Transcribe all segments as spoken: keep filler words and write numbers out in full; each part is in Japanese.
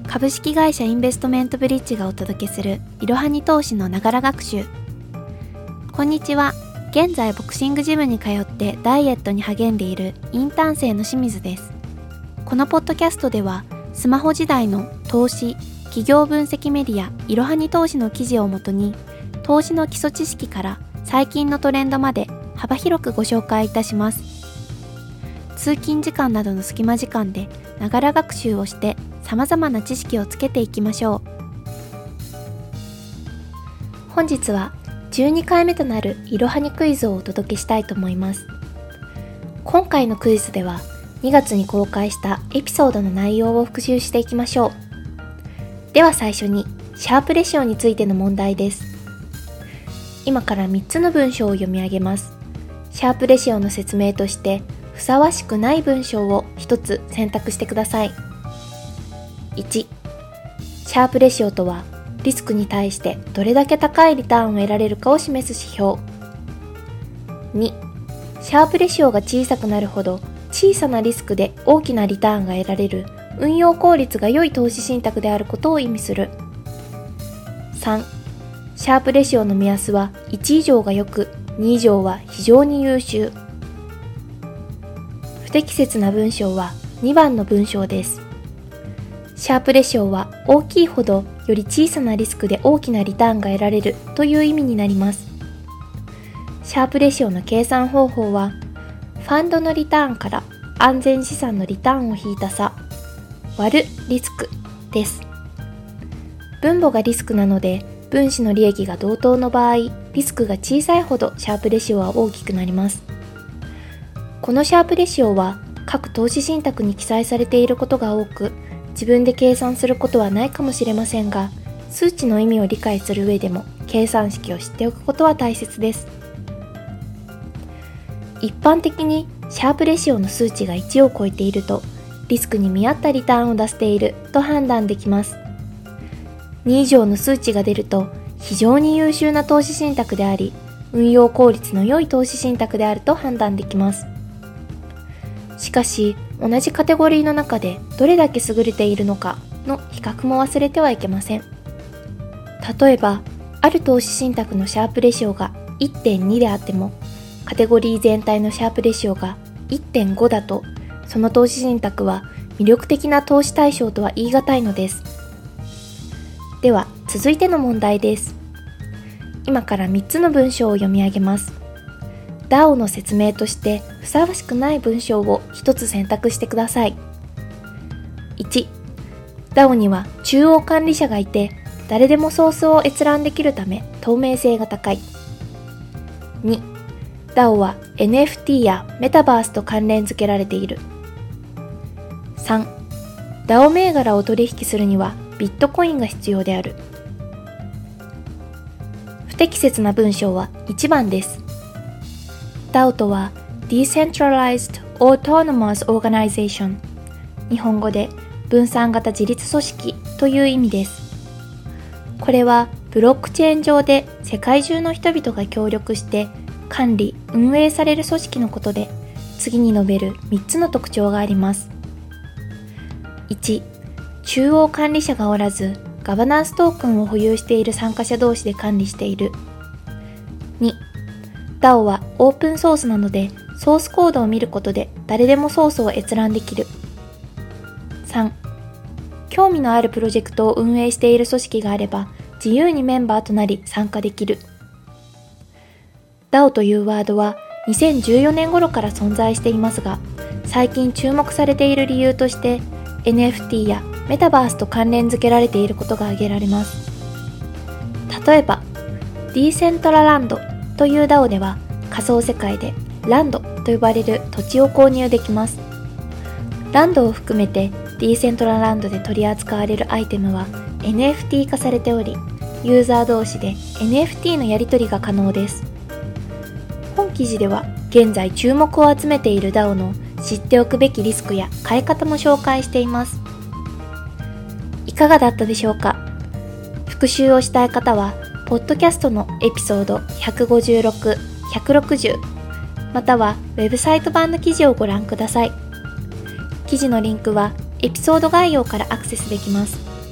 株式会社インベストメントブリッジがお届けするいろはに投資のながら学習。こんにちは。現在ボクシングジムに通ってダイエットに励んでいるインターン生の清水です。このポッドキャストではスマホ時代の投資、企業分析メディアいろはに投資の記事をもとに投資の基礎知識から最近のトレンドまで幅広くご紹介いたします。通勤時間などの隙間時間でながら学習をして様々な知識をつけていきましょう。本日はじゅうにかいめとなるいろはにクイズをお届けしたいと思います。今回のクイズではにがつに公開したエピソードの内容を復習していきましょう。では最初にシャープレシオについての問題です。今からみっつの文章を読み上げます。シャープレシオの説明としてふさわしくない文章をひとつ選択してください。いち、シャープレシオとはリスクに対してどれだけ高いリターンを得られるかを示す指標。に、シャープレシオが小さくなるほど小さなリスクで大きなリターンが得られる運用効率が良い投資信託であることを意味する。さん、シャープレシオの目安はいち以上が良く、に以上は非常に優秀。不適切な文章はにばんの文章です。シャープレシオは大きいほどより小さなリスクで大きなリターンが得られるという意味になります。シャープレシオの計算方法は、ファンドのリターンから安全資産のリターンを引いた差、割るリスクです。分母がリスクなので、分子の利益が同等の場合、リスクが小さいほどシャープレシオは大きくなります。このシャープレシオは各投資信託に記載されていることが多く、自分で計算することはないかもしれませんが、数値の意味を理解する上でも計算式を知っておくことは大切です。一般的にシャープレシオの数値がいちを超えていると、リスクに見合ったリターンを出していると判断できます。に以上の数値が出ると、非常に優秀な投資信託であり、運用効率の良い投資信託であると判断できます。しかし、同じカテゴリーの中でどれだけ優れているのかの比較も忘れてはいけません。例えば、ある投資信託のシャープレシオが いってんに であっても、カテゴリー全体のシャープレシオが いってんご だと、その投資信託は魅力的な投資対象とは言い難いのです。では、続いての問題です。今からみっつの文章を読み上げます。ダオ の説明としてふさわしくない文章をひとつ選択してください。いち、ダオ には中央管理者がいて、誰でもソースを閲覧できるため透明性が高い。に、ダオ は エヌエフティー やメタバースと関連付けられている。さん、ダオ 銘柄を取引するにはビットコインが必要である。不適切な文章はいちばんです。ダオ とは Decentralized Autonomous Organization、 日本語で分散型自立組織という意味です。これはブロックチェーン上で世界中の人々が協力して管理・運営される組織のことで、次に述べるみっつの特徴があります。いち、中央管理者がおらず、ガバナンストークンを保有している参加者同士で管理している。に、ダオ はオープンソースなので、ソースコードを見ることで誰でもソースを閲覧できる。さん、興味のあるプロジェクトを運営している組織があれば、自由にメンバーとなり参加できる。ダオ というワードはにせんじゅうよねん頃から存在していますが、最近注目されている理由として、エヌエフティー やメタバースと関連付けられていることが挙げられます。例えば、ディーセントラランドという ダオ では仮想世界でランドと呼ばれる土地を購入できます。ランドを含めてディーセントラランドで取り扱われるアイテムは エヌエフティー 化されており、ユーザー同士で エヌエフティー のやり取りが可能です。本記事では現在注目を集めている ダオ の知っておくべきリスクや買い方も紹介しています。いかがだったでしょうか？復習をしたい方は、ポッドキャストのエピソードひゃくごじゅうろく、ひゃくろくじゅう、またはウェブサイト版の記事をご覧ください。記事のリンクはエピソード概要からアクセスできます。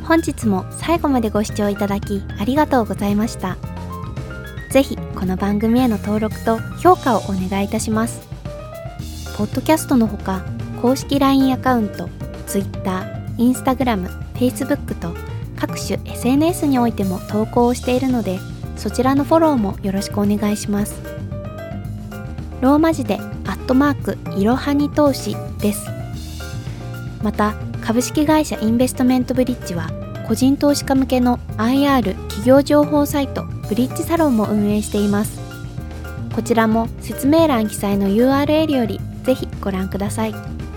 本日も最後までご視聴いただきありがとうございました。ぜひこの番組への登録と評価をお願いいたします。ポッドキャストのほか、公式 ライン アカウント、Twitter、Instagram、Facebook と各種 エスエヌエス においても投稿をしているので、そちらのフォローもよろしくお願いします。ローマ字でアットマークいろはに投資です。また、株式会社インベストメントブリッジは、個人投資家向けの アイアール 企業情報サイトブリッジサロンも運営しています。こちらも説明欄記載の ユーアールエル よりぜひご覧ください。